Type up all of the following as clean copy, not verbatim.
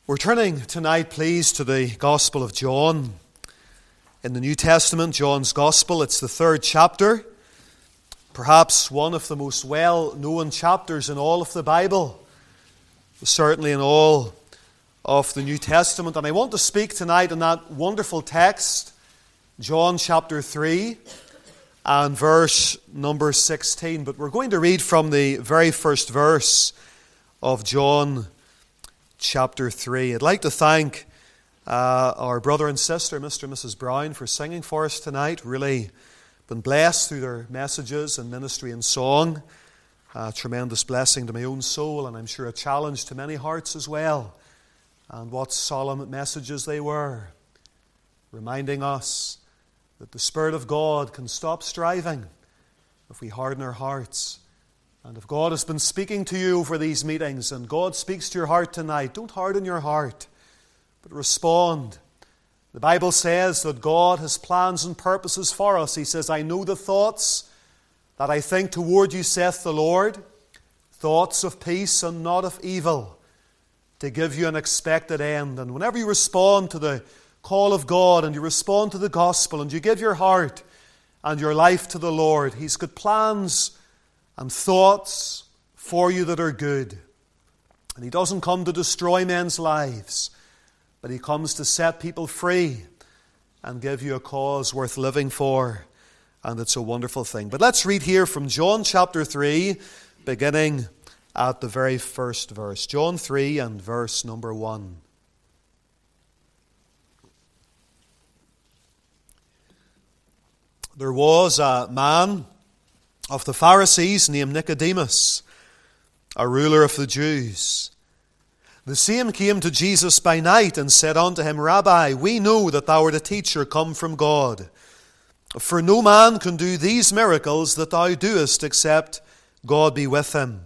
We're turning tonight, please, to the Gospel of John. In the New Testament, John's Gospel, it's the 3rd chapter, perhaps one of the most well-known chapters in all of the Bible, certainly in all of the New Testament. And I want to speak tonight on that wonderful text, John chapter 3 and verse number 16. But we're going to read from the very first verse of John chapter 3. I'd like to thank our brother and sister, Mr. and Mrs. Brown, for singing for us tonight. Really been blessed through their messages and ministry and song. Tremendous blessing to my own soul, and I'm sure a challenge to many hearts as well. And what solemn messages they were, reminding us that the Spirit of God can stop striving if we harden our hearts. And if God has been speaking to you over these meetings, and God speaks to your heart tonight, don't harden your heart, but respond. The Bible says that God has plans and purposes for us. He says, I know the thoughts that I think toward you, saith the Lord, thoughts of peace and not of evil, to give you an expected end. And whenever you respond to the call of God, and you respond to the gospel, and you give your heart and your life to the Lord, He's got plans and thoughts for you that are good. And He doesn't come to destroy men's lives, but He comes to set people free and give you a cause worth living for. And it's a wonderful thing. But let's read here from John chapter 3, beginning at the very first verse. John 3 and verse number 1. There was a man of the Pharisees named Nicodemus, a ruler of the Jews. The same came to Jesus by night and said unto him, Rabbi, we know that thou art a teacher come from God. For no man can do these miracles that thou doest except God be with him.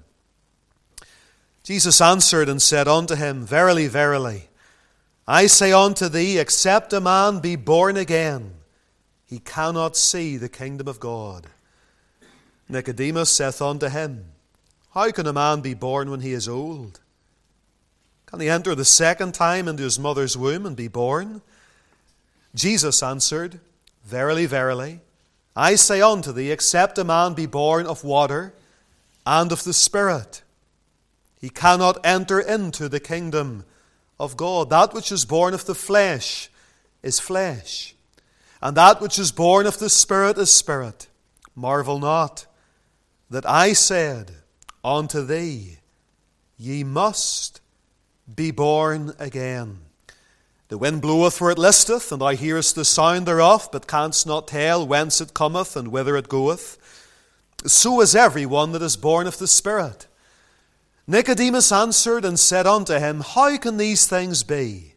Jesus answered and said unto him, Verily, verily, I say unto thee, except a man be born again, he cannot see the kingdom of God. Nicodemus saith unto him, How can a man be born when he is old? Can he enter the second time into his mother's womb and be born? Jesus answered, Verily, verily, I say unto thee, except a man be born of water and of the Spirit, he cannot enter into the kingdom of God. That which is born of the flesh is flesh, and that which is born of the Spirit is spirit. Marvel not that I said unto thee, Ye must be born again. The wind bloweth where it listeth, and thou hearest the sound thereof, but canst not tell whence it cometh and whither it goeth. So is every one that is born of the Spirit. Nicodemus answered and said unto him, How can these things be?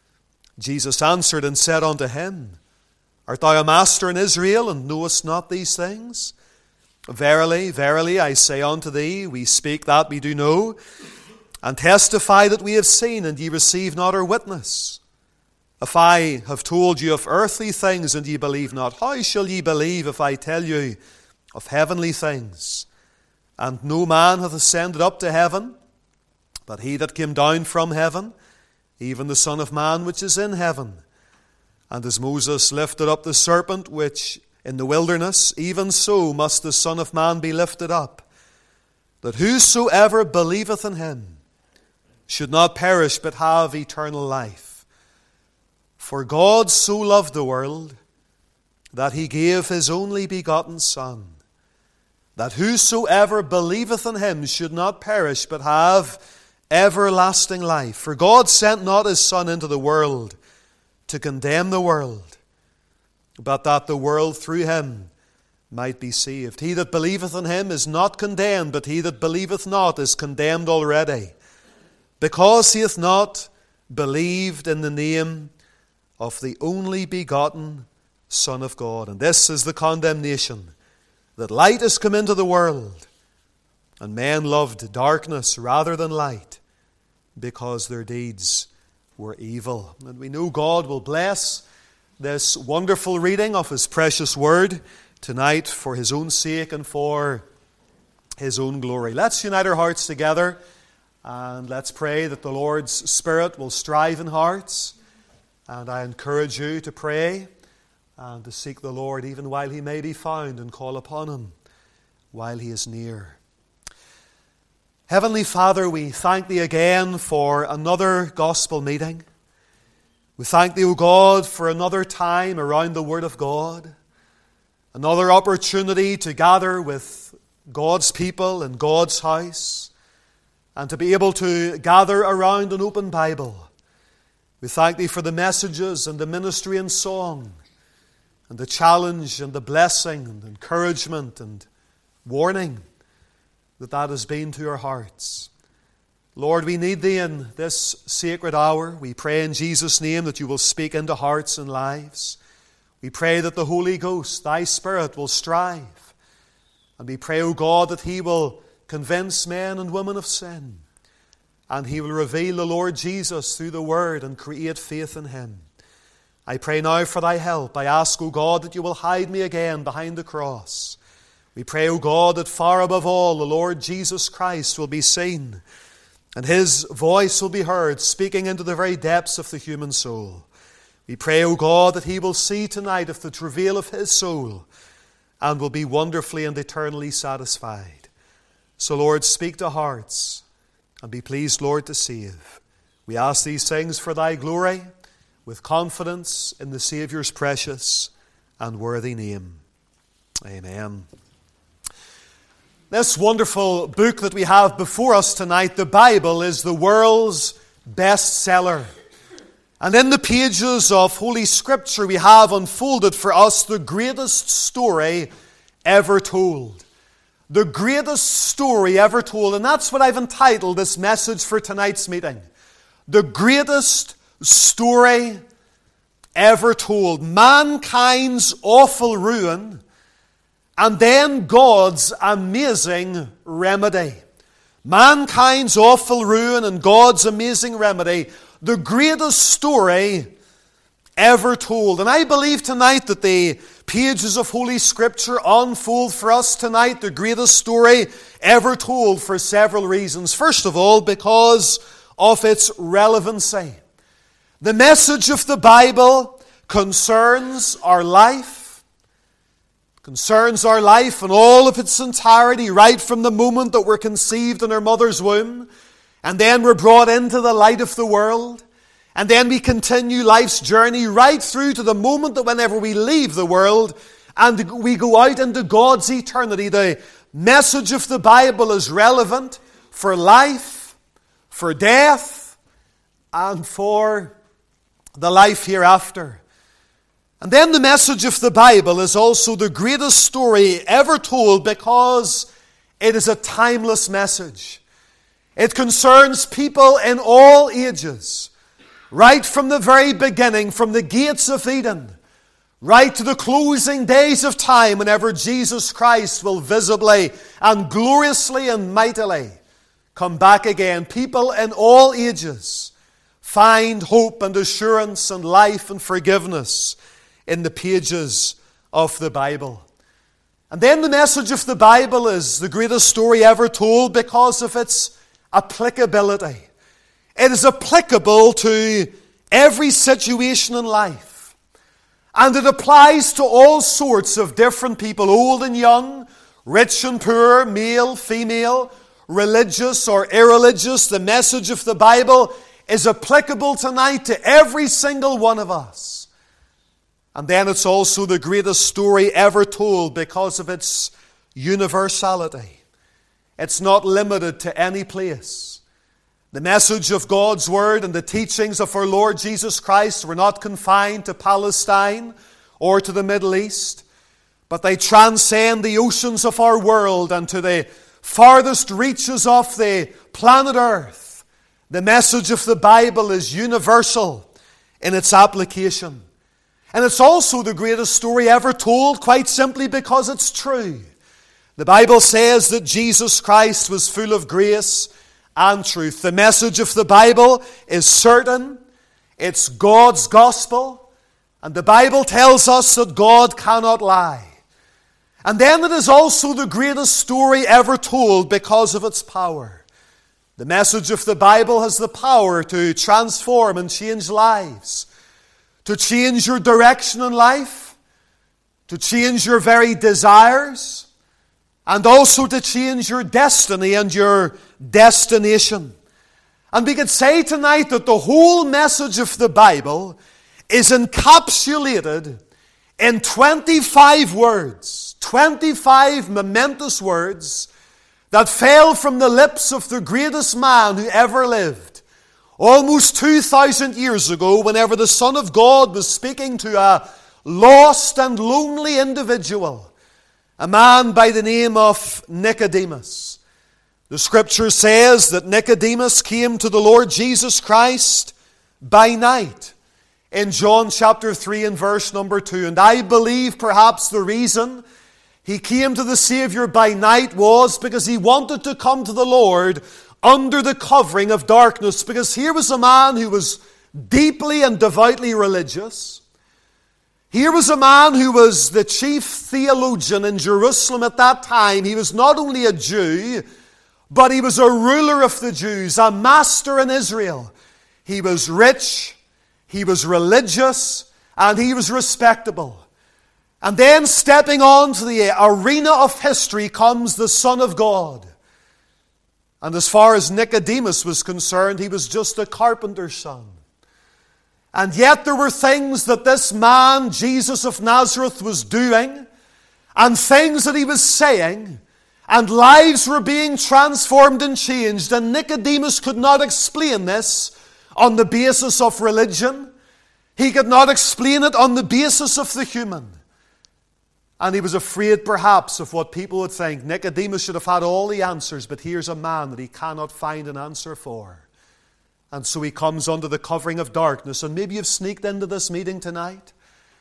Jesus answered and said unto him, Art thou a master in Israel, and knowest not these things? Verily, verily, I say unto thee, we speak that we do know, and testify that we have seen, and ye receive not our witness. If I have told you of earthly things, and ye believe not, how shall ye believe if I tell you of heavenly things? And no man hath ascended up to heaven, but he that came down from heaven, even the Son of Man which is in heaven. And as Moses lifted up the serpent which in the wilderness, even so must the Son of Man be lifted up, that whosoever believeth in him should not perish but have eternal life. For God so loved the world that he gave his only begotten Son, that whosoever believeth in him should not perish but have everlasting life. For God sent not his Son into the world to condemn the world, but that the world through him might be saved. He that believeth in him is not condemned, but he that believeth not is condemned already, because he hath not believed in the name of the only begotten Son of God. And this is the condemnation, that light has come into the world, and men loved darkness rather than light, because their deeds were evil. And we know God will bless this wonderful reading of His precious Word tonight for His own sake and for His own glory. Let's unite our hearts together And let's pray that the Lord's Spirit will strive in hearts. And I encourage you to pray and to seek the Lord even while He may be found, and call upon Him while He is near. Heavenly Father, we thank Thee again for another gospel meeting. We thank Thee, O God, for another time around the Word of God, another opportunity to gather with God's people in God's house, and to be able to gather around an open Bible. We thank Thee for the messages and the ministry and song, and the challenge and the blessing and encouragement and warning that has been to our hearts. Lord, we need Thee in this sacred hour. We pray in Jesus' name that You will speak into hearts and lives. We pray that the Holy Ghost, Thy Spirit, will strive. And we pray, O God, that He will convince men and women of sin, and He will reveal the Lord Jesus through the Word and create faith in Him. I pray now for Thy help. I ask, O God, that You will hide me again behind the cross. We pray, O God, that far above all the Lord Jesus Christ will be seen, and His voice will be heard, speaking into the very depths of the human soul. We pray, O God, that He will see tonight of the travail of His soul, and will be wonderfully and eternally satisfied. So, Lord, speak to hearts, and be pleased, Lord, to save. We ask these things for Thy glory, with confidence in the Saviour's precious and worthy name. Amen. This wonderful book that we have before us tonight, the Bible, is the world's bestseller. And in the pages of Holy Scripture, we have unfolded for us the greatest story ever told. The greatest story ever told. And that's what I've entitled this message for tonight's meeting. The greatest story ever told. Mankind's awful ruin, and then God's amazing remedy. Mankind's awful ruin and God's amazing remedy. The greatest story ever told. And I believe tonight that the pages of Holy Scripture unfold for us tonight the greatest story ever told for several reasons. First of all, because of its relevancy. The message of the Bible concerns our life. Concerns our life in all of its entirety, right from the moment that we're conceived in our mother's womb, and then we're brought into the light of the world. And then we continue life's journey right through to the moment that whenever we leave the world and we go out into God's eternity. The message of the Bible is relevant for life, for death, and for the life hereafter. And then the message of the Bible is also the greatest story ever told because it is a timeless message. It concerns people in all ages. Right from the very beginning, from the gates of Eden, right to the closing days of time, whenever Jesus Christ will visibly and gloriously and mightily come back again. People in all ages find hope and assurance and life and forgiveness in the pages of the Bible. And then the message of the Bible is the greatest story ever told because of its applicability. It is applicable to every situation in life. And it applies to all sorts of different people, old and young, rich and poor, male, female, religious or irreligious. The message of the Bible is applicable tonight to every single one of us. And then it's also the greatest story ever told because of its universality. It's not limited to any place. The message of God's Word and the teachings of our Lord Jesus Christ were not confined to Palestine or to the Middle East, but they transcend the oceans of our world and to the farthest reaches of the planet Earth. The message of the Bible is universal in its application. And it's also the greatest story ever told, quite simply because it's true. The Bible says that Jesus Christ was full of grace and truth. The message of the Bible is certain. It's God's gospel. And the Bible tells us that God cannot lie. And then it is also the greatest story ever told because of its power. The The message of the Bible has the power to transform and change lives, to change your direction in life, to change your very desires, and also to change your destiny and your destination. And we could say tonight that the whole message of the Bible is encapsulated in 25 words, 25 momentous words that fell from the lips of the greatest man who ever lived, almost 2,000 years ago, whenever the Son of God was speaking to a lost and lonely individual, a man by the name of Nicodemus. The Scripture says that Nicodemus came to the Lord Jesus Christ by night in John chapter 3 and verse number 2. And I believe perhaps the reason he came to the Savior by night was because he wanted to come to the Lord under the covering of darkness. Because here was a man who was deeply and devoutly religious. Here was a man who was the chief theologian in Jerusalem at that time. He was not only a Jew, but he was a ruler of the Jews, a master in Israel. He was rich, he was religious, and he was respectable. And then stepping onto the arena of history comes the Son of God. And as far as Nicodemus was concerned, he was just a carpenter's son. And yet there were things that this man, Jesus of Nazareth, was doing, and things that he was saying, and lives were being transformed and changed, and Nicodemus could not explain this on the basis of religion. He could not explain it on the basis of the human. And he was afraid perhaps of what people would think. Nicodemus should have had all the answers, but here's a man that he cannot find an answer for. And so he comes under the covering of darkness. And maybe you've sneaked into this meeting tonight,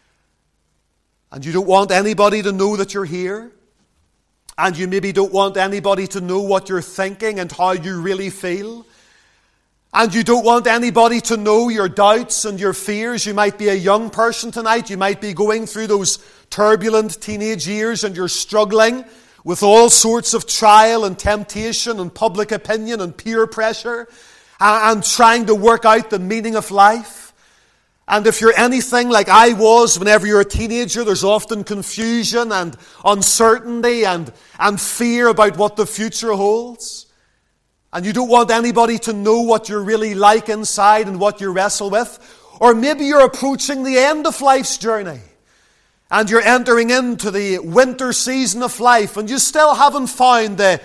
and you don't want anybody to know that you're here. And you maybe don't want anybody to know what you're thinking and how you really feel. And you don't want anybody to know your doubts and your fears. You might be a young person tonight. You might be going through those turbulent teenage years, and you're struggling with all sorts of trial and temptation and public opinion and peer pressure and trying to work out the meaning of life. And if you're anything like I was whenever you're a teenager, there's often confusion and uncertainty and fear about what the future holds. And you don't want anybody to know what you're really like inside and what you wrestle with. Or maybe you're approaching the end of life's journey, and you're entering into the winter season of life, and you still haven't found that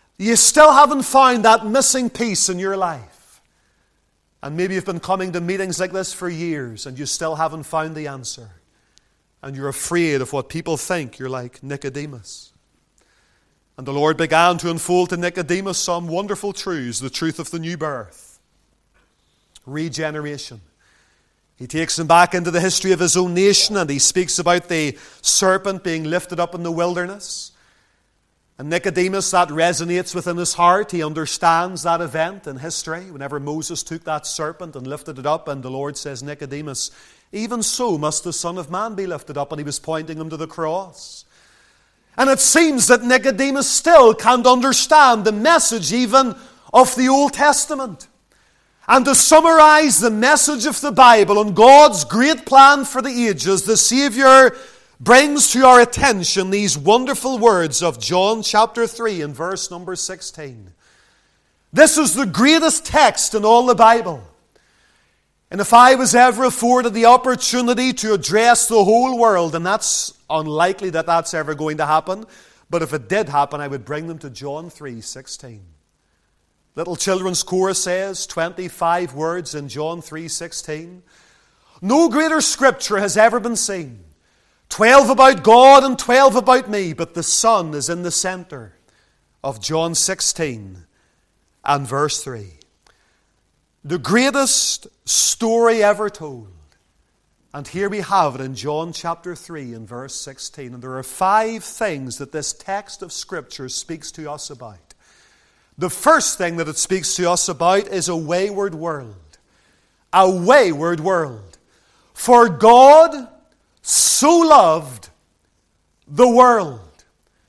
missing piece in your life. And maybe you've been coming to meetings like this for years, and you still haven't found the answer. And you're afraid of what people think. You're like Nicodemus. And the Lord began to unfold to Nicodemus some wonderful truths, the truth of the new birth, regeneration. He takes him back into the history of his own nation, and he speaks about the serpent being lifted up in the wilderness. And Nicodemus, that resonates within his heart. He understands that event in history, whenever Moses took that serpent and lifted it up, and the Lord says, Nicodemus, even so must the Son of Man be lifted up. And he was pointing him to the cross. And it seems that Nicodemus still can't understand the message even of the Old Testament. And to summarize the message of the Bible and God's great plan for the ages, the Savior brings to our attention these wonderful words of John chapter 3 and verse number 16. This is the greatest text in all the Bible. And if I was ever afforded the opportunity to address the whole world, and that's unlikely that that's ever going to happen, but if it did happen, I would bring them to John 3:16. Little children's chorus says 25 words in John 3:16. No greater scripture has ever been seen. 12 about God and 12 about me, but the Son is in the center of John 16 and verse 3. The greatest story ever told. And here we have it in John chapter 3 and verse 16. And there are 5 things that this text of Scripture speaks to us about. The first thing that it speaks to us about is a wayward world. A wayward world. For God so loved the world.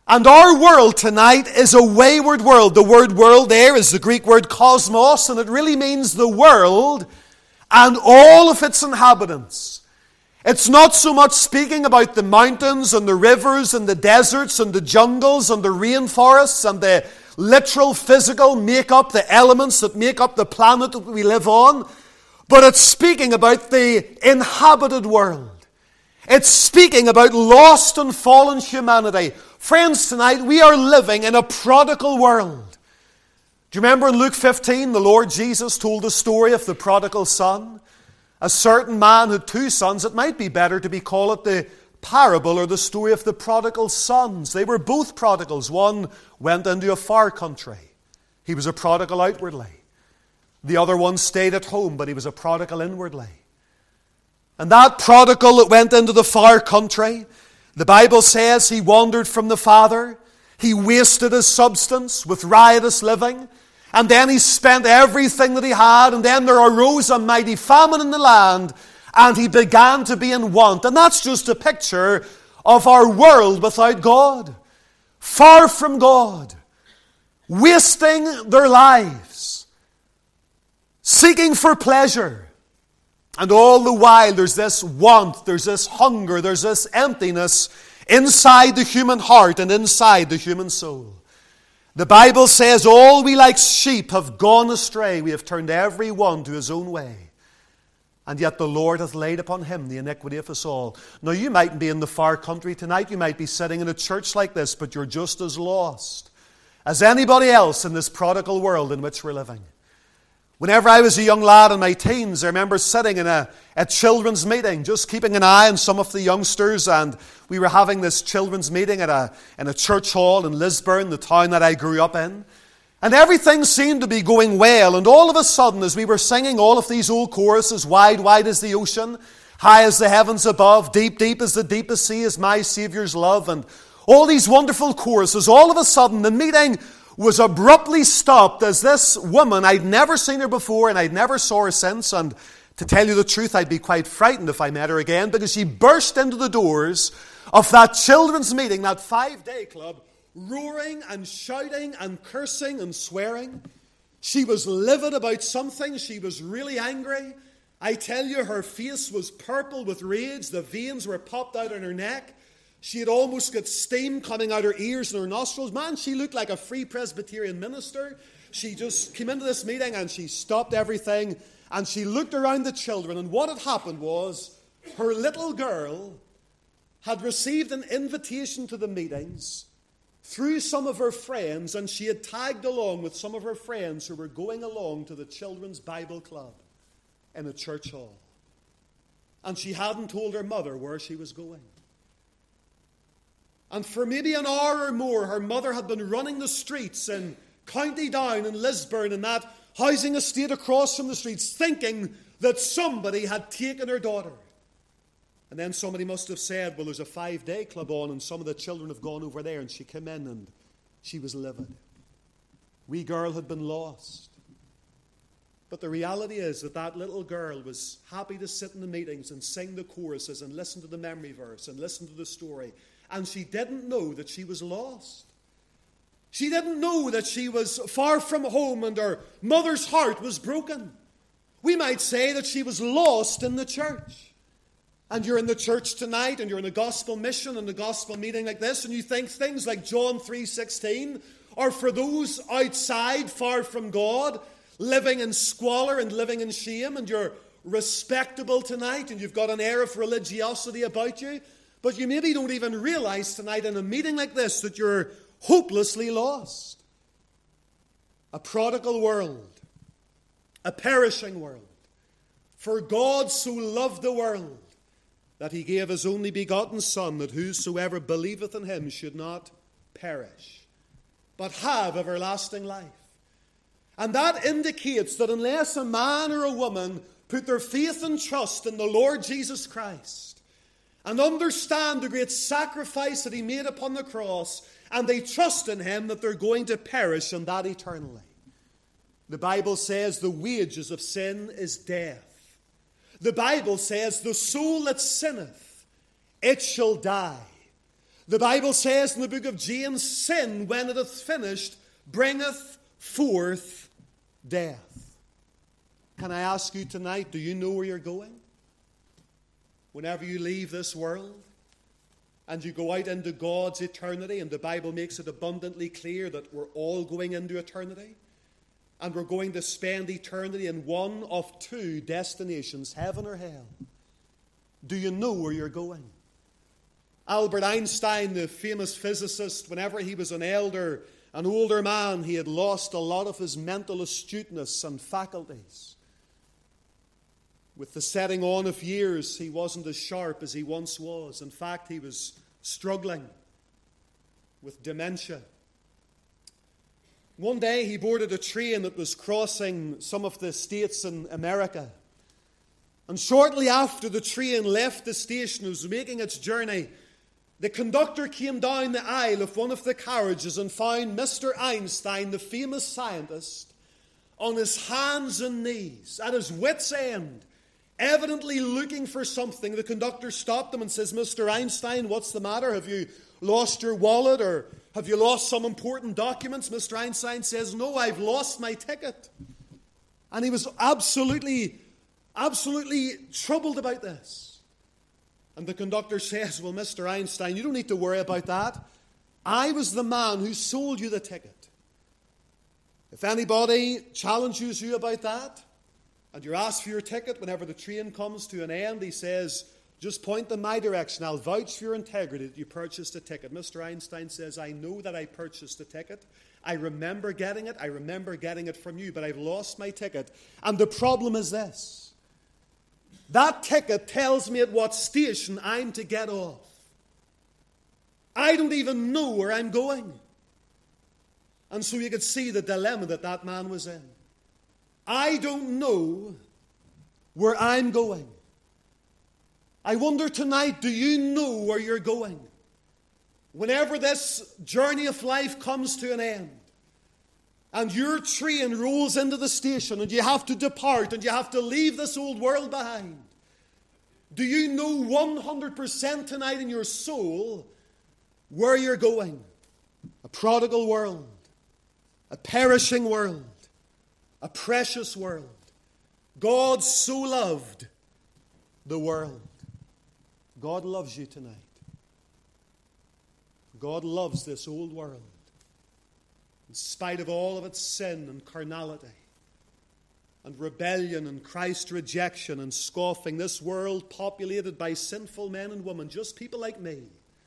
And our world tonight is a wayward world. The word world there is the Greek word cosmos, and it really means the world and all of its inhabitants. It's not so much speaking about the mountains and the rivers and the deserts and the jungles and the rainforests and the literal physical makeup, the elements that make up the planet that we live on, but it's speaking about the inhabited world. It's speaking about lost and fallen humanity. Friends, tonight we are living in a prodigal world. Do you remember in Luke 15, the Lord Jesus told the story of the prodigal son? A certain man had two sons. It might be better to call it the parable or the story of the prodigal sons. They were both prodigals. One went into a far country. He was a prodigal outwardly. The other one stayed at home, but he was a prodigal inwardly. And that prodigal that went into the far country, the Bible says he wandered from the Father. He wasted his substance with riotous living. And then he spent everything that he had. And then there arose a mighty famine in the land. And he began to be in want. And that's just a picture of our world without God. Far from God. Wasting their lives. Seeking for pleasure. And all the while there's this want, there's this hunger, there's this emptiness inside the human heart and inside the human soul. The Bible says, all we like sheep have gone astray. We have turned every one to his own way. And yet the Lord hath laid upon him the iniquity of us all. Now you mightn't be in the far country tonight. You might be sitting in a church like this, but you're just as lost as anybody else in this prodigal world in which we're living. Whenever I was a young lad in my teens, I remember sitting in a children's meeting, just keeping an eye on some of the youngsters, and we were having this children's meeting in a church hall in Lisburn, the town that I grew up in. And everything seemed to be going well, and all of a sudden, as we were singing all of these old choruses, wide, wide is the ocean, high as the heavens above, deep, deep as the deepest sea is my Saviour's love, and all these wonderful choruses, all of a sudden the meeting was abruptly stopped as this woman, I'd never seen her before and I'd never saw her since, and to tell you the truth, I'd be quite frightened if I met her again, because she burst into the doors of that children's meeting, that 5-day club, roaring and shouting and cursing and swearing. She was livid about something. She was really angry. I tell you, her face was purple with rage. The veins were popped out on her neck. She had almost got steam coming out her ears and her nostrils. Man, she looked like a Free Presbyterian minister. She just came into this meeting and she stopped everything and she looked around the children, and what had happened was her little girl had received an invitation to the meetings through some of her friends, and she had tagged along with some of her friends who were going along to the children's Bible club in a church hall. And she hadn't told her mother where she was going. And for maybe an hour or more, her mother had been running the streets in County Down and Lisburn and that housing estate across from the streets, thinking that somebody had taken her daughter. And then somebody must have said, well, there's a 5-day club on and some of the children have gone over there. And she came in and she was livid. Wee girl had been lost. But the reality is that that little girl was happy to sit in the meetings and sing the choruses and listen to the memory verse and listen to the story. And she didn't know that she was lost. She didn't know that she was far from home and her mother's heart was broken. We might say that she was lost in the church. And you're in the church tonight and you're in a gospel mission and a gospel meeting like this, and you think things like John 3:16 are for those outside, far from God, living in squalor and living in shame, and you're respectable tonight and you've got an air of religiosity about you. But you maybe don't even realize tonight in a meeting like this that you're hopelessly lost. A prodigal world. A perishing world. For God so loved the world that he gave his only begotten Son, that whosoever believeth in him should not perish, but have everlasting life. And that indicates that unless a man or a woman put their faith and trust in the Lord Jesus Christ, and understand the great sacrifice that he made upon the cross, and they trust in him, that they're going to perish, and that eternally. The Bible says the wages of sin is death. The Bible says the soul that sinneth, it shall die. The Bible says in the book of James, sin, when it hath finished, bringeth forth death. Can I ask you tonight, do you know where you're going? Whenever you leave this world and you go out into God's eternity, and the Bible makes it abundantly clear that we're all going into eternity, and we're going to spend eternity in one of two destinations, heaven or hell. Do you know where you're going? Albert Einstein, the famous physicist, whenever he was an older man, he had lost a lot of his mental astuteness and faculties. With the setting on of years, he wasn't as sharp as he once was. In fact, he was struggling with dementia. One day he boarded a train that was crossing some of the states in America. And shortly after the train left the station, it was making its journey, the conductor came down the aisle of one of the carriages and found Mr. Einstein, the famous scientist, on his hands and knees, at his wit's end, evidently looking for something. The conductor stopped him and says, "Mr. Einstein, what's the matter? Have you lost your wallet, or have you lost some important documents?" Mr. Einstein says, "No, I've lost my ticket." And he was absolutely troubled about this. And the conductor says, "Well, Mr. Einstein, you don't need to worry about that. I was the man who sold you the ticket. If anybody challenges you about that, and you're asked for your ticket whenever the train comes to an end," he says, "just point them my direction. I'll vouch for your integrity that you purchased a ticket." Mr. Einstein says, "I know that I purchased a ticket. I remember getting it. I remember getting it from you, but I've lost my ticket. And the problem is this. That ticket tells me at what station I'm to get off. I don't even know where I'm going." And so you could see the dilemma that man was in. I don't know where I'm going. I wonder tonight, do you know where you're going? Whenever this journey of life comes to an end, and your train rolls into the station, and you have to depart, and you have to leave this old world behind, do you know 100% tonight in your soul where you're going? A prodigal world, a perishing world, a precious world. God so loved the world. God loves you tonight. God loves this old world. In spite of all of its sin and carnality and rebellion and Christ rejection and scoffing, this world populated by sinful men and women, just people like me,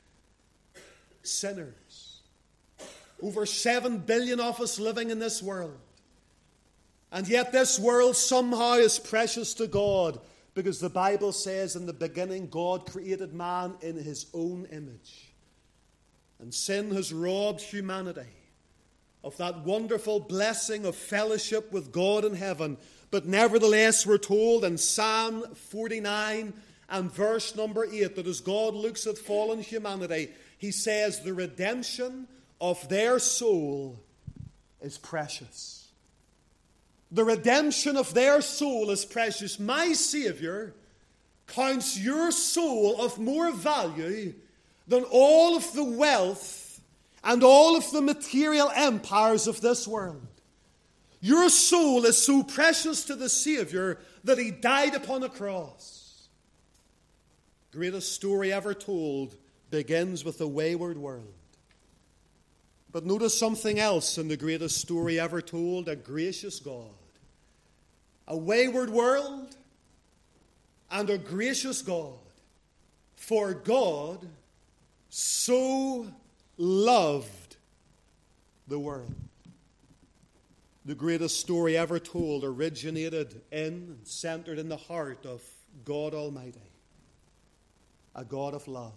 sinners. Over 7 billion of us living in this world. And yet this world somehow is precious to God, because the Bible says in the beginning God created man in his own image. And sin has robbed humanity of that wonderful blessing of fellowship with God in heaven. But nevertheless, we're told in Psalm 49 and verse number 8 that as God looks at fallen humanity, he says the redemption of their soul is precious. The redemption of their soul is precious. My Savior counts your soul of more value than all of the wealth and all of the material empires of this world. Your soul is so precious to the Savior that he died upon a cross. The greatest story ever told begins with a wayward world. But notice something else in the greatest story ever told: a gracious God. A wayward world and a gracious God. For God so loved the world. The greatest story ever told originated in and centered in the heart of God Almighty, a God of love.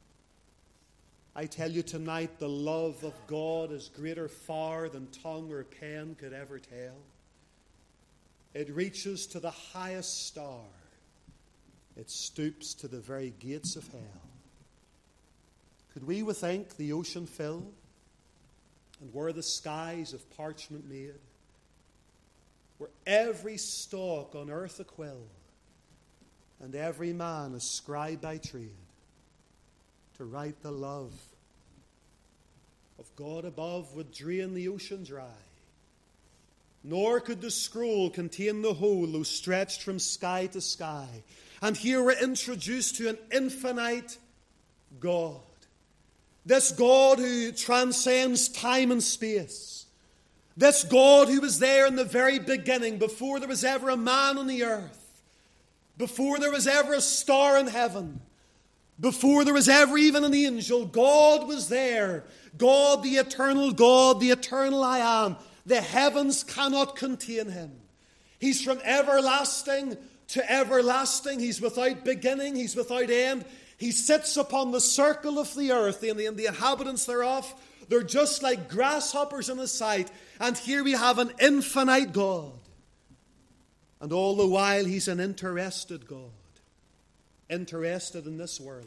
I tell you tonight, the love of God is greater far than tongue or pen could ever tell. It reaches to the highest star. It stoops to the very gates of hell. Could we with ink the ocean fill, and were the skies of parchment made, were every stalk on earth a quill, and every man a scribe by trade, to write the love of God above would drain the ocean dry. Nor could the scroll contain the whole, though stretched from sky to sky. And here we're introduced to an infinite God. This God who transcends time and space. This God who was there in the very beginning, before there was ever a man on the earth. Before there was ever a star in heaven. Before there was ever even an angel. God was there. God, the eternal I am. The heavens cannot contain him. He's from everlasting to everlasting. He's without beginning. He's without end. He sits upon the circle of the earth, and the inhabitants thereof, they're just like grasshoppers in his sight. And here we have an infinite God. And all the while he's an interested God. Interested in this world.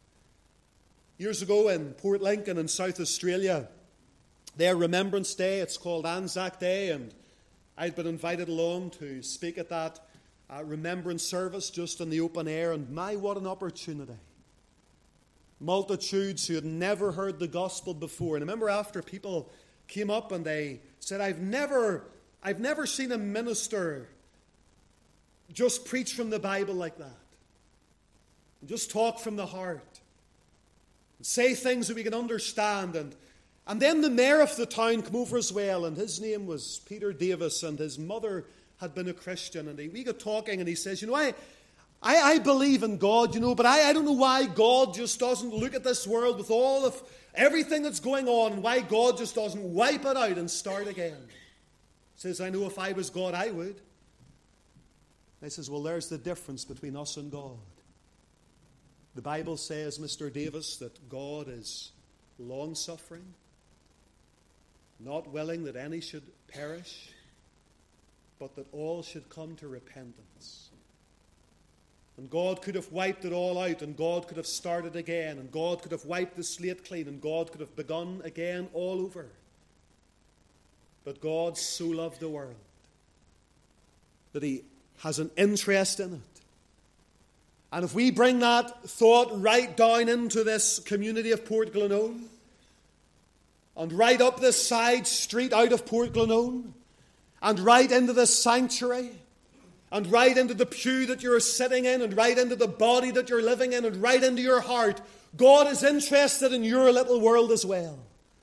Years ago in Port Lincoln in South Australia, their Remembrance Day, it's called Anzac Day, and I'd been invited along to speak at that remembrance service just in the open air, and my, what an opportunity. Multitudes who had never heard the gospel before. And I remember after people came up and they said, I've never seen a minister just preach from the Bible like that. And just talk from the heart. And say things that we can understand. And then the mayor of the town came over as well, and his name was Peter Davis, and his mother had been a Christian. And we got talking, and he says, I believe in God, but I don't know why God just doesn't look at this world with all of everything that's going on, and why God just doesn't wipe it out and start again. He says, I know if I was God, I would. I says, well, there's the difference between us and God. The Bible says, Mr. Davis, that God is long-suffering, not willing that any should perish, but that all should come to repentance. And God could have wiped it all out, and God could have started again, and God could have wiped the slate clean, and God could have begun again all over. But God so loved the world that he has an interest in it. And if we bring that thought right down into this community of Port Glenone, and right up this side street out of Port Glenone, and right into this sanctuary, and right into the pew that you're sitting in, and right into the body that you're living in, and right into your heart, God is interested in your little world as well.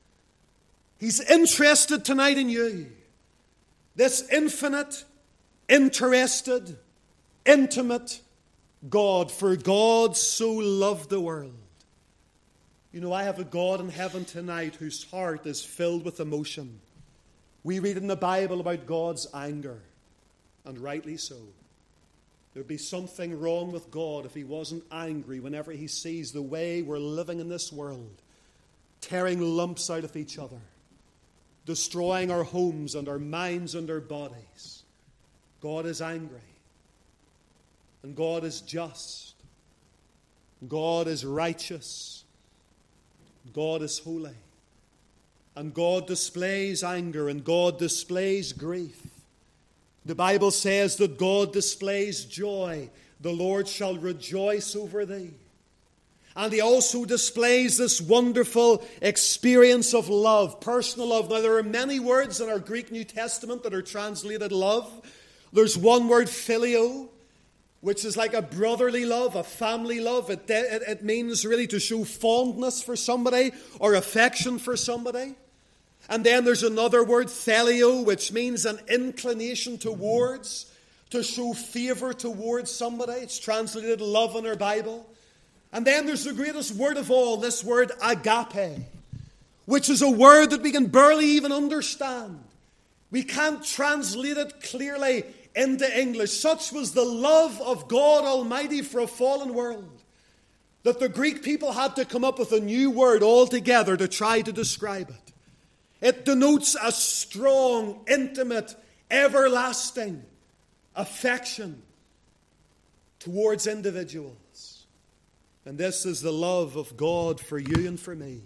He's interested tonight in you. This infinite, interested, intimate God. For God so loved the world. I have a God in heaven tonight whose heart is filled with emotion. We read in the Bible about God's anger, and rightly so. There'd be something wrong with God if he wasn't angry whenever he sees the way we're living in this world, tearing lumps out of each other, destroying our homes and our minds and our bodies. God is angry. And God is just. God is righteous. God is holy. And God displays anger, and God displays grief. The Bible says that God displays joy. The Lord shall rejoice over thee. And he also displays this wonderful experience of love, personal love. Now, there are many words in our Greek New Testament that are translated love. There's one word, phileo, which is like a brotherly love, a family love. It means really to show fondness for somebody or affection for somebody. And then there's another word, thelio, which means an inclination towards, to show favor towards somebody. It's translated love in our Bible. And then there's the greatest word of all, this word agape, which is a word that we can barely even understand. We can't translate it clearly into English. Such was the love of God Almighty for a fallen world that the Greek people had to come up with a new word altogether to try to describe it. It denotes a strong, intimate, everlasting affection towards individuals. And this is the love of God for you and for me.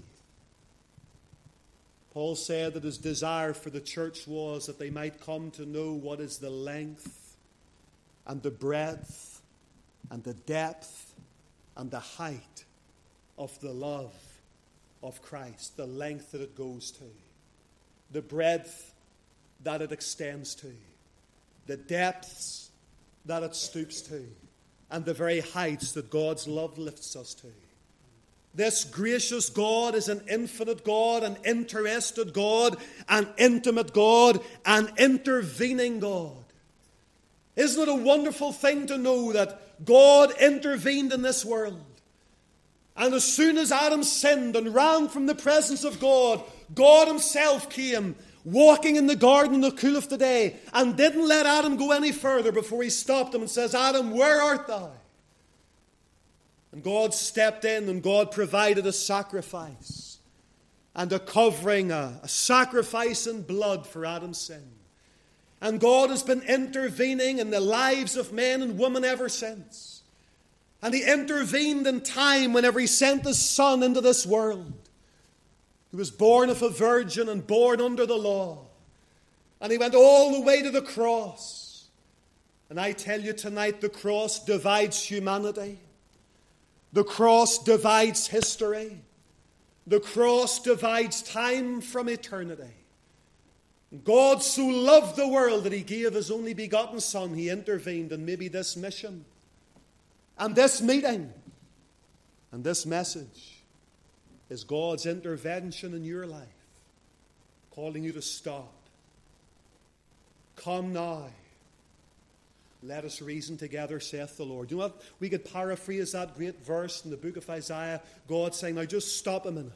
Paul said that his desire for the church was that they might come to know what is the length and the breadth and the depth and the height of the love of Christ, the length that it goes to, the breadth that it extends to, the depths that it stoops to, and the very heights that God's love lifts us to. This gracious God is an infinite God, an interested God, an intimate God, an intervening God. Isn't it a wonderful thing to know that God intervened in this world? And as soon as Adam sinned and ran from the presence of God, God himself came walking in the garden in the cool of the day and didn't let Adam go any further before he stopped him and says, Adam, where art thou? And God stepped in and God provided a sacrifice and a covering, a sacrifice in blood for Adam's sin. And God has been intervening in the lives of men and women ever since. And he intervened in time whenever he sent his Son into this world. He was born of a virgin and born under the law. And he went all the way to the cross. And I tell you tonight, the cross divides humanity. The cross divides history. The cross divides time from eternity. God so loved the world that he gave his only begotten Son. He intervened in maybe this mission and this meeting and this message is God's intervention in your life, calling you to stop. Come now. Let us reason together, saith the Lord. You know what? We could paraphrase that great verse in the book of Isaiah. God saying, now just stop a minute.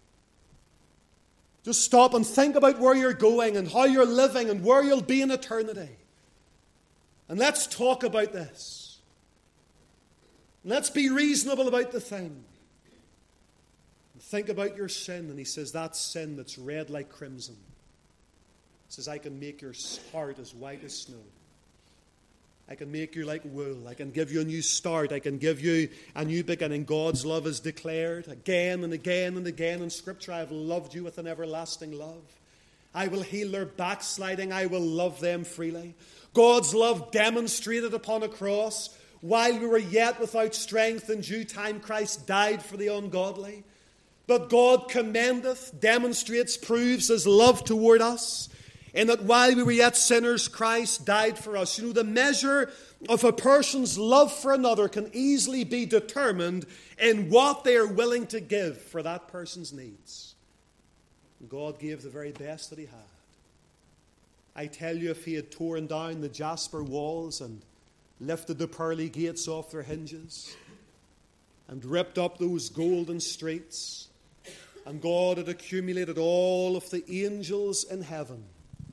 Just stop and think about where you're going and how you're living and where you'll be in eternity. And let's talk about this. Let's be reasonable about the thing. And think about your sin. And he says, that sin that's red like crimson. He says, I can make your heart as white as snow. I can make you like wool. I can give you a new start. I can give you a new beginning. God's love is declared again and again and again in Scripture. I have loved you with an everlasting love. I will heal their backsliding. I will love them freely. God's love demonstrated upon a cross. While we were yet without strength, in due time Christ died for the ungodly. But God commendeth, demonstrates, proves his love toward us, in that while we were yet sinners, Christ died for us. You know, the measure of a person's love for another can easily be determined in what they are willing to give for that person's needs. And God gave the very best that he had. I tell you, if he had torn down the jasper walls and lifted the pearly gates off their hinges and ripped up those golden streets, and God had accumulated all of the angels in heaven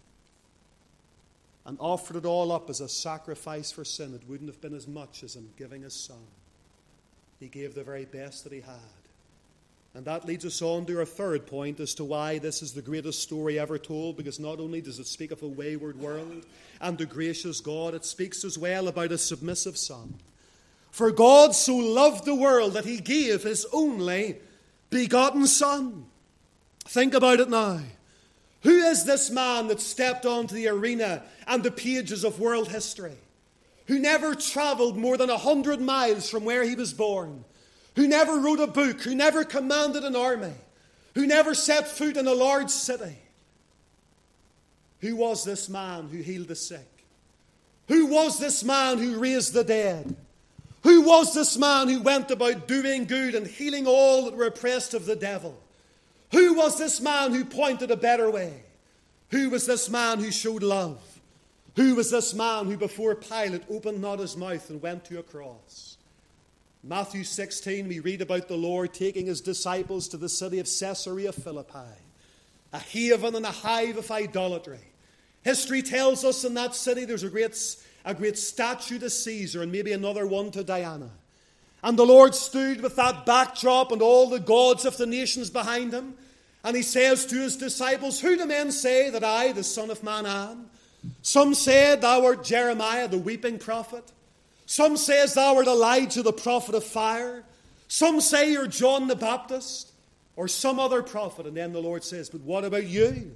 and offered it all up as a sacrifice for sin, it wouldn't have been as much as him giving his Son. He gave the very best that he had. And that leads us on to our third point as to why this is the greatest story ever told, because not only does it speak of a wayward world and a gracious God, it speaks as well about a submissive Son. For God so loved the world that he gave his only begotten Son. Think about it now. Who is this man that stepped onto the arena and the pages of world history? Who never traveled more than 100 miles from where he was born? Who never wrote a book? Who never commanded an army? Who never set foot in a large city? Who was this man who healed the sick? Who was this man who raised the dead? Who was this man who went about doing good and healing all that were oppressed of the devil? Who was this man who pointed a better way? Who was this man who showed love? Who was this man who before Pilate opened not his mouth and went to a cross? Matthew 16, we read about the Lord taking his disciples to the city of Caesarea Philippi, a haven and a hive of idolatry. History tells us in that city there's a great statue to Caesar and maybe another one to Diana. And the Lord stood with that backdrop and all the gods of the nations behind him. And he says to his disciples, who do men say that I, the Son of Man, am? Some said thou art Jeremiah, the weeping prophet. Some says thou art Elijah, the prophet of fire. Some say you're John the Baptist or some other prophet. And then the Lord says, but what about you?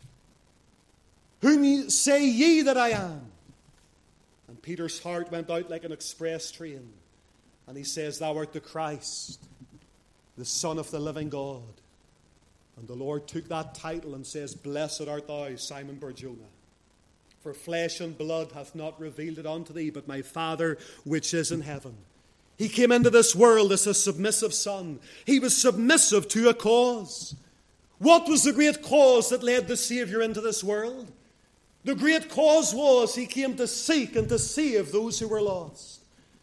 Whom say ye that I am? And Peter's heart went out like an express train. And he says, thou art the Christ, the Son of the living God. And the Lord took that title and says, Blessed art thou, Simon Bar-Jonah. For flesh and blood hath not revealed it unto thee, but my Father which is in heaven. He came into this world as a submissive son. He was submissive to a cause. What was the great cause that led the Savior into this world? The great cause was he came to seek and to save those who were lost.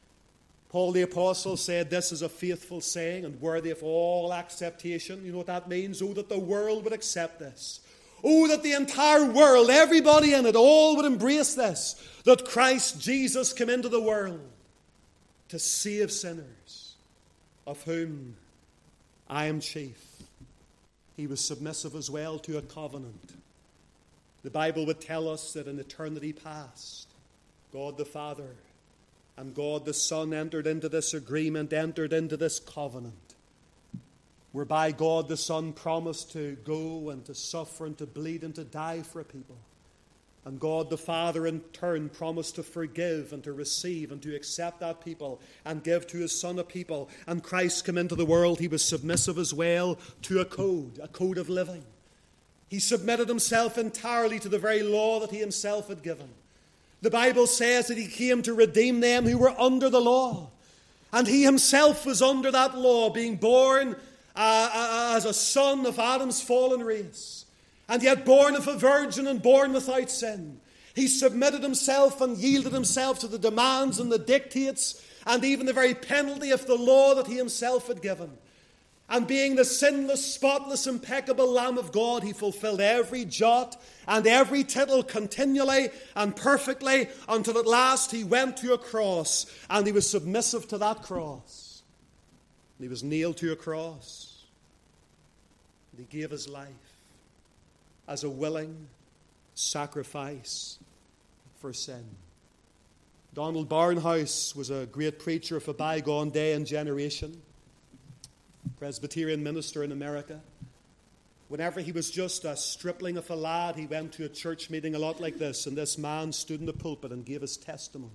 Paul the Apostle said, this is a faithful saying and worthy of all acceptation. You know what that means? Oh, that the world would accept this. Oh, that the entire world, everybody in it, all would embrace this. That Christ Jesus came into the world to save sinners, of whom I am chief. He was submissive as well to a covenant. The Bible would tell us that in eternity past, God the Father and God the Son entered into this agreement, entered into this covenant, whereby God the Son promised to go and to suffer and to bleed and to die for a people. And God the Father in turn promised to forgive and to receive and to accept that people and give to his Son a people. And Christ came into the world. He was submissive as well to a code of living. He submitted himself entirely to the very law that he himself had given. The Bible says that he came to redeem them who were under the law. And he himself was under that law, being born as a son of Adam's fallen race. And yet born of a virgin and born without sin. He submitted himself and yielded himself to the demands and the dictates and even the very penalty of the law that he himself had given. And being the sinless, spotless, impeccable Lamb of God, he fulfilled every jot and every tittle continually and perfectly until at last he went to a cross and he was submissive to that cross. And he was nailed to a cross. And he gave his life as a willing sacrifice for sin. Donald Barnhouse was a great preacher of a bygone day and generation. Presbyterian minister in America. Whenever he was just a stripling of a lad, he went to a church meeting a lot like this, and this man stood in the pulpit and gave his testimony.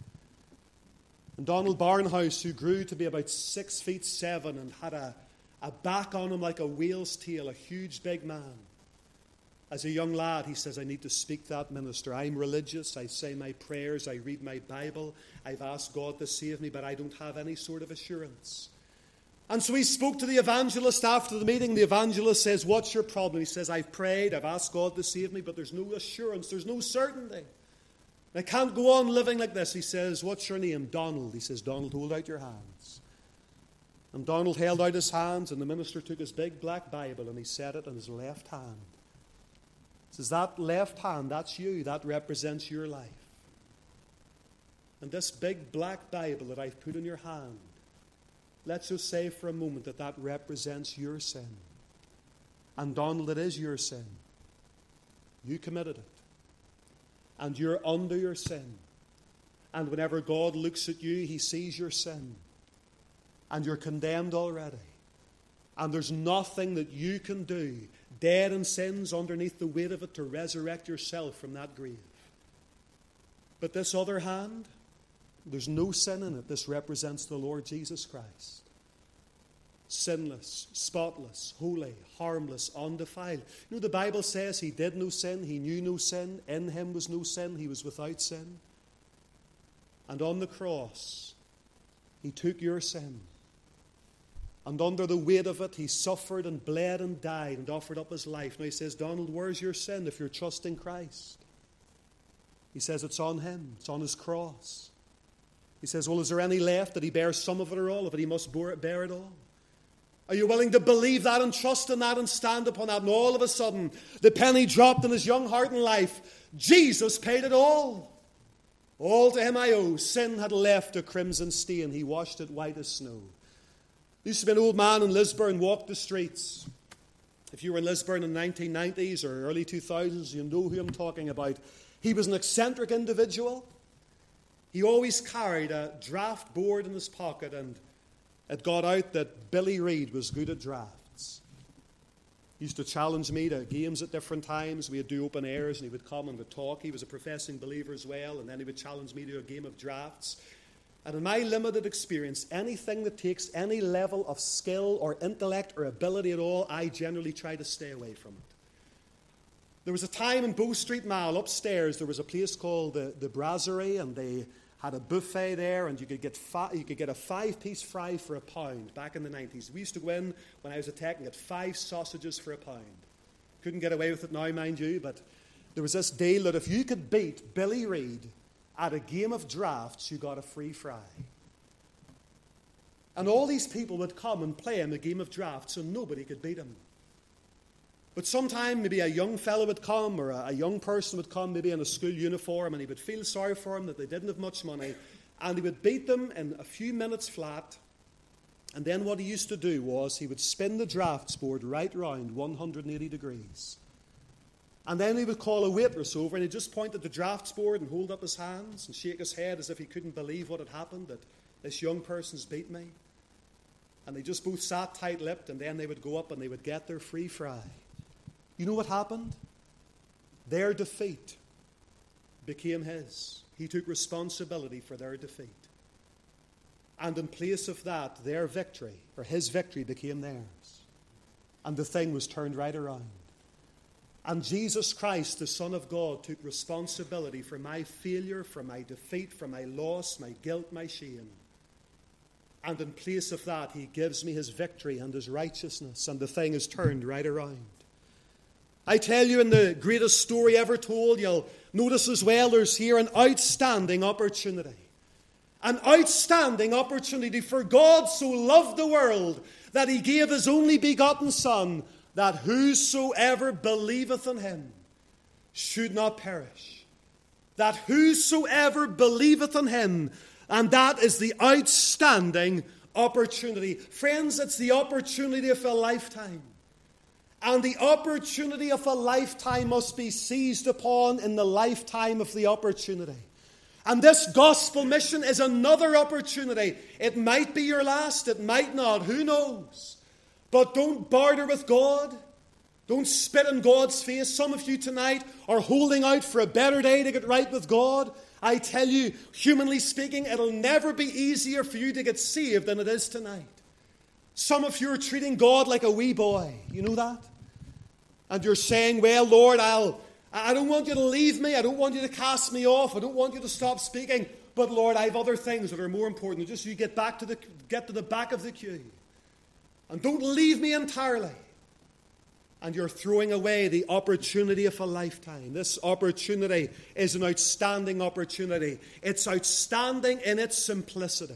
And Donald Barnhouse, who grew to be about 6'7" and had a back on him like a whale's tail, a huge big man. As a young lad, he says, I need to speak to that minister. I'm religious, I say my prayers, I read my Bible, I've asked God to save me, but I don't have any sort of assurance. And so he spoke to the evangelist after the meeting. The evangelist says, what's your problem? He says, I've prayed, I've asked God to save me, but there's no assurance, there's no certainty. I can't go on living like this. He says, what's your name? Donald. He says, Donald, hold out your hands. And Donald held out his hands, and the minister took his big black Bible and he set it in his left hand. He says, that left hand, that's you, that represents your life. And this big black Bible that I've put in your hand, let's just say for a moment that that represents your sin. And Donald, it is your sin. You committed it. And you're under your sin. And whenever God looks at you, he sees your sin. And you're condemned already. And there's nothing that you can do, dead in sins underneath the weight of it, to resurrect yourself from that grave. But this other hand, there's no sin in it. This represents the Lord Jesus Christ. Sinless, spotless, holy, harmless, undefiled. You know, the Bible says he did no sin, he knew no sin, in him was no sin, he was without sin. And on the cross, he took your sin. And under the weight of it, he suffered and bled and died and offered up his life. Now he says, Donald, where's your sin if you're trusting Christ? He says it's on him, it's on his cross. He says, well, is there any left? Did he bear some of it or all of it? He must bear it all. Are you willing to believe that and trust in that and stand upon that? And all of a sudden, the penny dropped in his young heart and life. Jesus paid it all. All to him I owe. Sin had left a crimson stain. He washed it white as snow. There used to be an old man in Lisburn walked the streets. If you were in Lisburn in the 1990s or early 2000s, you know who I'm talking about. He was an eccentric individual. He always carried a draft board in his pocket, and it got out that Billy Reid was good at drafts. He used to challenge me to games at different times. We would do open airs, and he would come and would talk. He was a professing believer as well, and then he would challenge me to a game of drafts. And in my limited experience, anything that takes any level of skill or intellect or ability at all, I generally try to stay away from it. There was a time in Bow Street Mall upstairs, there was a place called the Brasserie, and they had a buffet there, and you could get a 5-piece fry for £1 back in the 90s. We used to go in when I was a tech and get 5 sausages for £1. Couldn't get away with it now, mind you, but there was this deal that if you could beat Billy Reid at a game of drafts, you got a free fry. And all these people would come and play him a game of drafts, and nobody could beat him. But sometime maybe a young fellow would come, or a young person would come, maybe in a school uniform, and he would feel sorry for them that they didn't have much money, and he would beat them in a few minutes flat. And then what he used to do was he would spin the drafts board right round 180 degrees. And then he would call a waitress over, and he'd just point at the drafts board and hold up his hands and shake his head as if he couldn't believe what had happened, that this young person's beat me. And they just both sat tight-lipped, and then they would go up and they would get their free fry. You know what happened? Their defeat became his. He took responsibility for their defeat. And in place of that, their victory, or his victory, became theirs. And the thing was turned right around. And Jesus Christ, the Son of God, took responsibility for my failure, for my defeat, for my loss, my guilt, my shame. And in place of that, he gives me his victory and his righteousness, and the thing is turned right around. I tell you, in the greatest story ever told, you'll notice as well there's here an outstanding opportunity. An outstanding opportunity, for God so loved the world that he gave his only begotten Son, that whosoever believeth in him should not perish. That whosoever believeth in him, and that is the outstanding opportunity. Friends, it's the opportunity of a lifetime. And the opportunity of a lifetime must be seized upon in the lifetime of the opportunity. And this gospel mission is another opportunity. It might be your last, it might not, who knows? But don't barter with God. Don't spit in God's face. Some of you tonight are holding out for a better day to get right with God. I tell you, humanly speaking, it'll never be easier for you to get saved than it is tonight. Some of you are treating God like a wee boy. You know that? And you're saying, well, Lord, I don't want you to leave me. I don't want you to cast me off. I don't want you to stop speaking. But Lord, I have other things that are more important. Just you get to the back of the queue. And don't leave me entirely. And you're throwing away the opportunity of a lifetime. This opportunity is an outstanding opportunity. It's outstanding in its simplicity.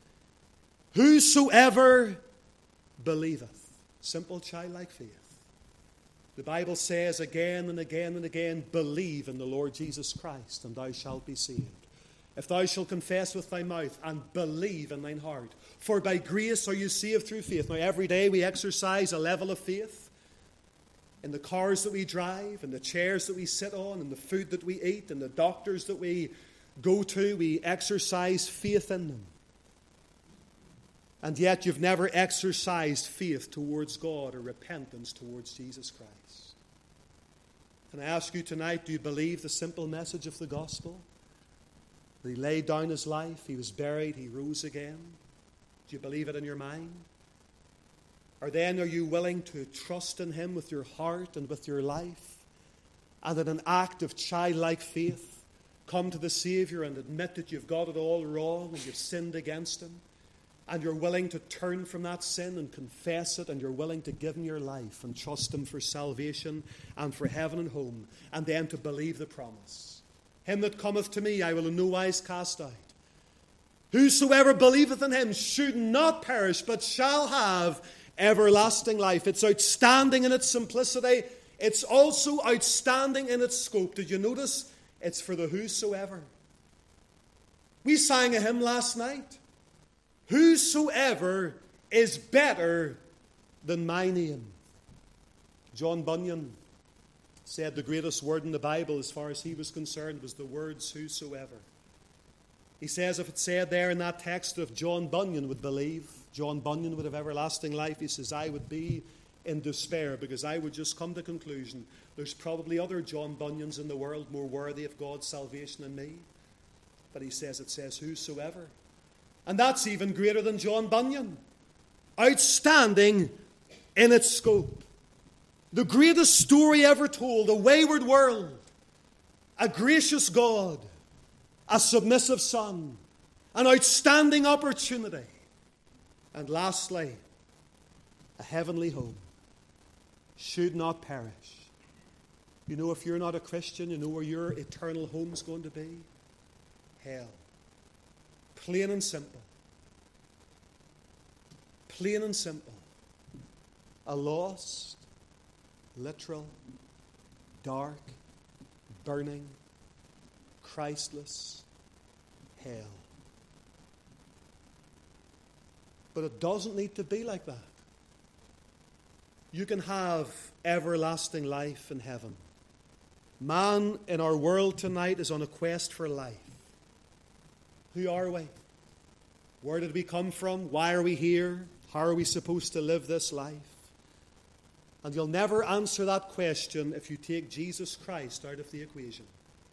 Whosoever believeth. Simple childlike faith. The Bible says again and again and again, believe in the Lord Jesus Christ, and thou shalt be saved. If thou shalt confess with thy mouth and believe in thine heart. For by grace are you saved through faith. Now every day we exercise a level of faith. In the cars that we drive, in the chairs that we sit on, in the food that we eat, in the doctors that we go to, we exercise faith in them. And yet you've never exercised faith towards God or repentance towards Jesus Christ. Can I ask you tonight, do you believe the simple message of the gospel? That he laid down his life, he was buried, he rose again. Do you believe it in your mind? Or then are you willing to trust in him with your heart and with your life? And in an act of childlike faith, come to the Savior and admit that you've got it all wrong and you've sinned against him? And you're willing to turn from that sin and confess it, and you're willing to give him your life and trust him for salvation and for heaven and home, and then to believe the promise. Him that cometh to me I will in no wise cast out. Whosoever believeth in him should not perish, but shall have everlasting life. It's outstanding in its simplicity. It's also outstanding in its scope. Did you notice? It's for the whosoever. We sang a hymn last night. Whosoever is better than my name. John Bunyan said the greatest word in the Bible, as far as he was concerned, was the words whosoever. He says if it said there in that text that if John Bunyan would believe, John Bunyan would have everlasting life, he says, I would be in despair because I would just come to the conclusion there's probably other John Bunyans in the world more worthy of God's salvation than me. But he says, it says whosoever. And that's even greater than John Bunyan. Outstanding in its scope. The greatest story ever told, a wayward world, a gracious God, a submissive Son, an outstanding opportunity, and lastly, a heavenly home. Should not perish. You know, if you're not a Christian, you know where your eternal home's going to be? Hell. Plain and simple. Plain and simple. A lost, literal, dark, burning, Christless hell. But it doesn't need to be like that. You can have everlasting life in heaven. Man in our world tonight is on a quest for life. Who are we? Where did we come from? Why are we here? How are we supposed to live this life? And you'll never answer that question if you take Jesus Christ out of the equation.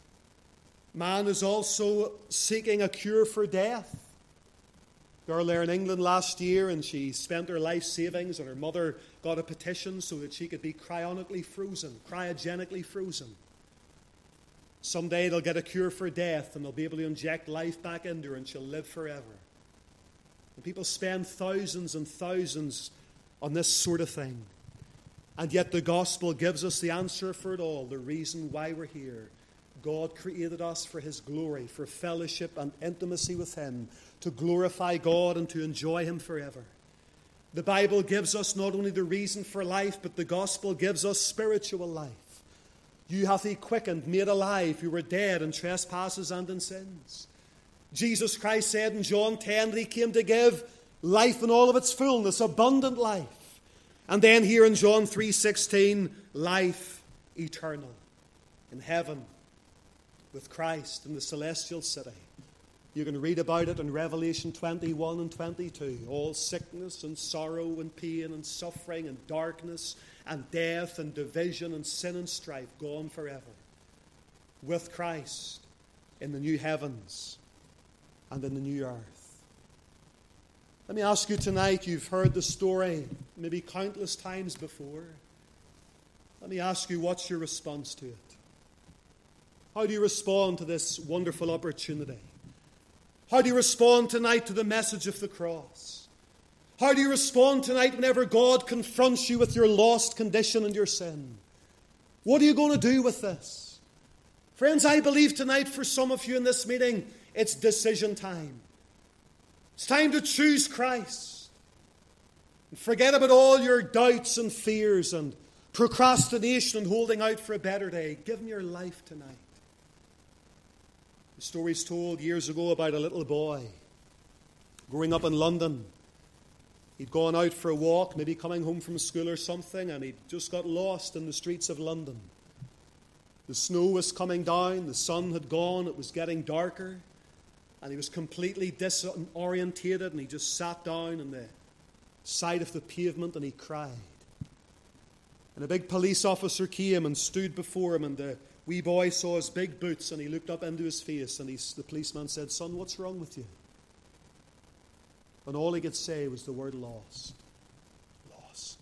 Man is also seeking a cure for death. A girl there in England last year, and she spent her life savings, and her mother got a petition so that she could be cryogenically frozen. Someday they'll get a cure for death, and they'll be able to inject life back into her, and she'll live forever. And people spend thousands and thousands on this sort of thing. And yet the gospel gives us the answer for it all, the reason why we're here. God created us for His glory, for fellowship and intimacy with Him, to glorify God and to enjoy Him forever. The Bible gives us not only the reason for life, but the gospel gives us spiritual life. You hath He quickened, made alive, who were dead in trespasses and in sins. Jesus Christ said in John 10 that He came to give life in all of its fullness, abundant life. And then here in John 3:16, life eternal in heaven with Christ in the celestial city. You can read about it in Revelation 21 and 22. All sickness and sorrow and pain and suffering and darkness and death and division and sin and strife gone forever. With Christ in the new heavens and in the new earth. Let me ask you tonight, you've heard the story maybe countless times before. Let me ask you, what's your response to it? How do you respond to this wonderful opportunity? How do you respond tonight to the message of the cross? How do you respond tonight whenever God confronts you with your lost condition and your sin? What are you going to do with this? Friends, I believe tonight for some of you in this meeting, it's decision time. It's time to choose Christ. And forget about all your doubts and fears and procrastination and holding out for a better day. Give Him your life tonight. The story's told years ago about a little boy growing up in London. He'd gone out for a walk, maybe coming home from school or something, and he'd just got lost in the streets of London. The snow was coming down, the sun had gone, it was getting darker, and he was completely disorientated, and he just sat down on the side of the pavement and he cried. And a big police officer came and stood before him, and the wee boy saw his big boots, and he looked up into his face, and the policeman said, "Son, what's wrong with you?" And all he could say was the word lost. Lost.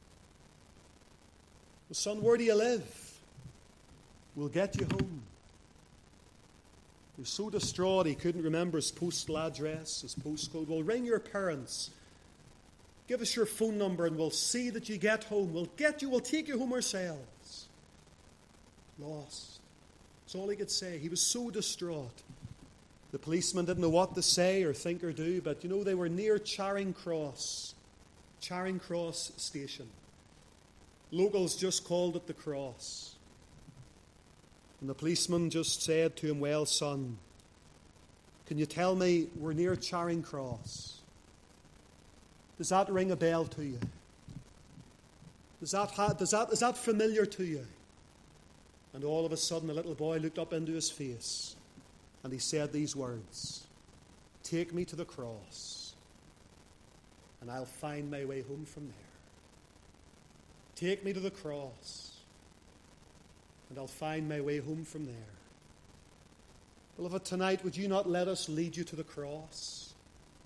Well, son, where do you live? We'll get you home. He was so distraught he couldn't remember his postal address, his postcode. Well, ring your parents. Give us your phone number and we'll see that you get home. We'll take you home ourselves. Lost. That's all he could say. He was so distraught. The policeman didn't know what to say or think or do, but they were near Charing Cross station. Locals just called it the Cross. And the policeman just said to him, "Well, son, can you tell me we're near Charing Cross? Does that ring a bell to you? Is that familiar to you?" And all of a sudden, the little boy looked up into his face and he said these words, "Take me to the cross and I'll find my way home from there. Take me to the cross and I'll find my way home from there." Beloved, tonight, would you not let us lead you to the cross?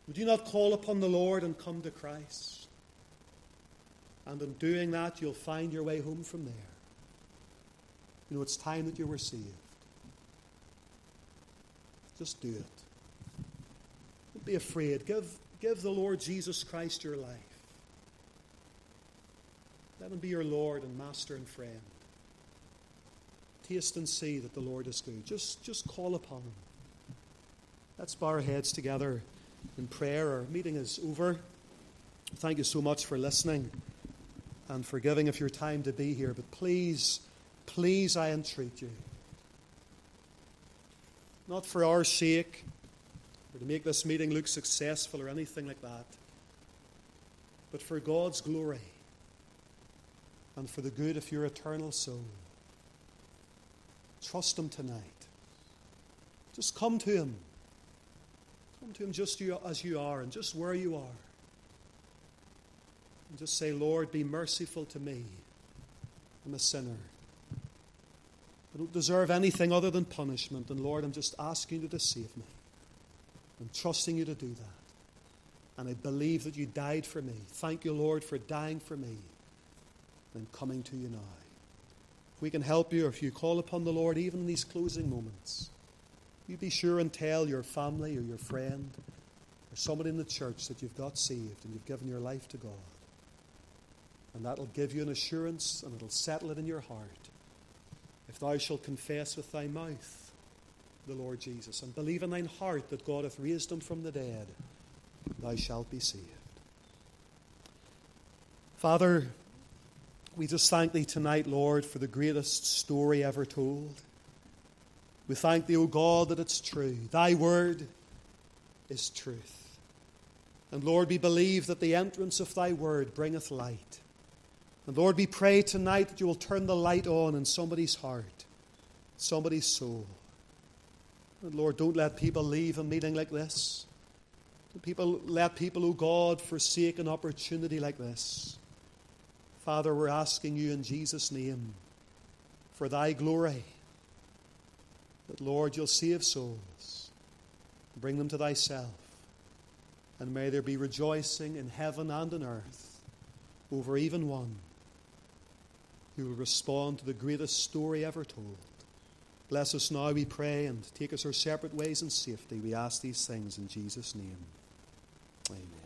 Would you not call upon the Lord and come to Christ? And in doing that, you'll find your way home from there. You know, it's time that you were saved. Just do it. Don't be afraid. Give the Lord Jesus Christ your life. Let him be your Lord and Master and friend. Taste and see that the Lord is good. Just call upon him. Let's bow our heads together in prayer. Our meeting is over. Thank you so much for listening and for giving of your time to be here. But please, I entreat you, not for our sake or to make this meeting look successful or anything like that, but for God's glory and for the good of your eternal soul. Trust him tonight. Just come to him. Come to him just as you are and just where you are. And just say, Lord, be merciful to me. I'm a sinner. I don't deserve anything other than punishment. And Lord, I'm just asking you to save me. I'm trusting you to do that. And I believe that you died for me. Thank you, Lord, for dying for me. And I'm coming to you now. If we can help you, or if you call upon the Lord even in these closing moments, you be sure and tell your family or your friend or somebody in the church that you've got saved and you've given your life to God. And that'll give you an assurance and it'll settle it in your heart. If thou shalt confess with thy mouth the Lord Jesus and believe in thine heart that God hath raised him from the dead, thou shalt be saved. Father, we just thank thee tonight, Lord, for the greatest story ever told. We thank thee, O God, that it's true. Thy word is truth. And Lord, we believe that the entrance of thy word bringeth light. And Lord, we pray tonight that you will turn the light on in somebody's heart, somebody's soul. And Lord, don't let people leave a meeting like this. Let people, O God, forsake an opportunity like this. Father, we're asking you in Jesus' name for thy glory, that, Lord, you'll save souls, bring them to thyself, and may there be rejoicing in heaven and on earth over even one who will respond to the greatest story ever told. Bless us now, we pray, and take us our separate ways in safety. We ask these things in Jesus' name. Amen.